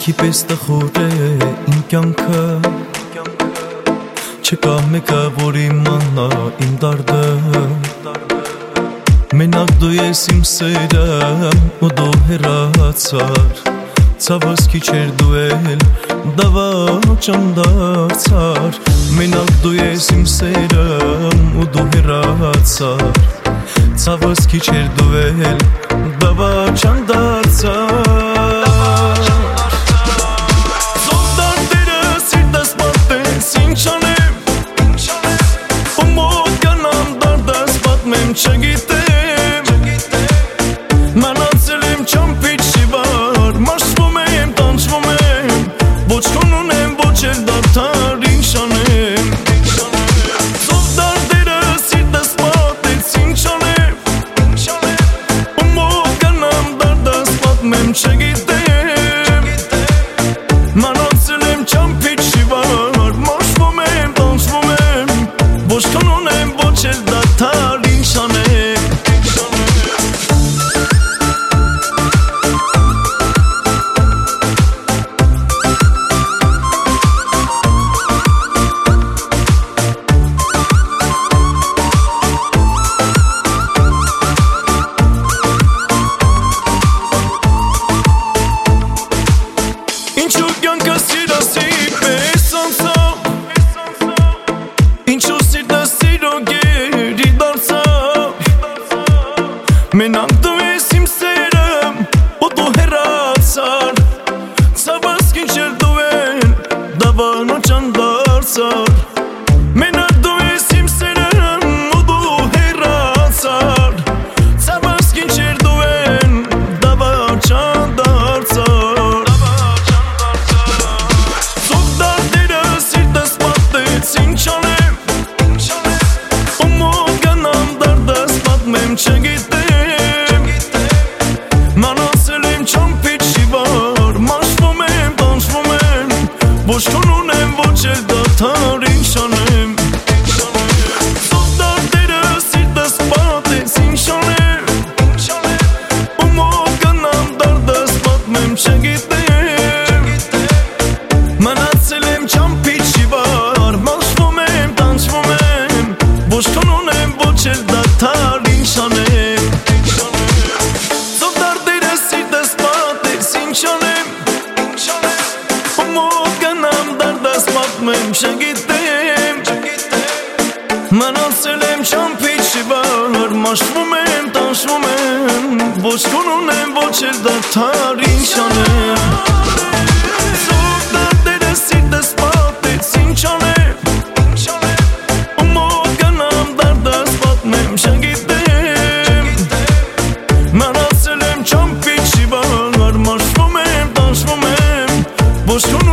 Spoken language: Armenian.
Ինքի պես տխուր է իմ կյանքը, չկա մեկը, որ իմանա իմ դարդը։ Մենակ դու ես իմ սերը ու դու հեռացար, ցավս քիչ էր դու էլ դավաճան դարձար։ Մենակ դու ես իմ սերը ու դու հեռացար, ցավս քիչ էր դու էլ դավաճան դարձար։ Չգիտեմ, մնացել եմ չամփիչի վար, մաշվում եմ, տանջվում եմ, ոչ քուն ունեմ, ոչ էլ դադար, ինչ անեմ։ Ծով դարդերը սիրտս պատեց, ինչ անեմ, ու մոտ գնամ դարդս պատմեմ, չգիտեմ, մնացել եմ չամփիչի վար, մաշվում եմ, տանջվում եմ, ոչ քուն ունեմ, ոչ էլ դադար, Ինչու կյանքը սիրասի պես անցավ, ինչու սիրտը սիրո գերի դարձավ, մենակ դու ես իմ սերը ու դու հեռացար, ցավս քիչ էր դու էլ դավաճան դարձար, մենակ դու ես իմ սերը ու դու հեռացար, ցավս քիչ էր դու էլ դավաճան դարձար։ Չգիտեմ, մնացել եմ չամփիչի վար, մաշվում եմ, տանջվում եմ, ոչ քուն ունեմ, ոչ էլ դադար, ինչ անեմ։ Ծով դարդերը սիրտս պատեց, ինչ անեմ, ու մոտ գնամ դարդս պատմեմ, չգիտեմ, մնացել եմ չամփիչի վար, մաշվում եմ, տանջվում եմ, ոչ քուն ունեմ, ոչ էլ դադար, ծով դարդերը սիրտս պատեց, ինչ անեմ, ու մոտ գնամ դարդս պատմեմ, չգիտեմ, մնացել եմ չամփիչի վար, մաշվում եմ, տանջվում եմ, ոչ քուն ունեմ, ոչ էլ դադար, ինչ անեմ։ Ծով դարդերը սիրտս պատեց, ինչ անեմ, ու մոտ գնամ դարդս պատմեմ, չգիտեմ, մնացել եմ չամփիչի վար, մաշվում եմ, տանջվում եմ, ոչ քուն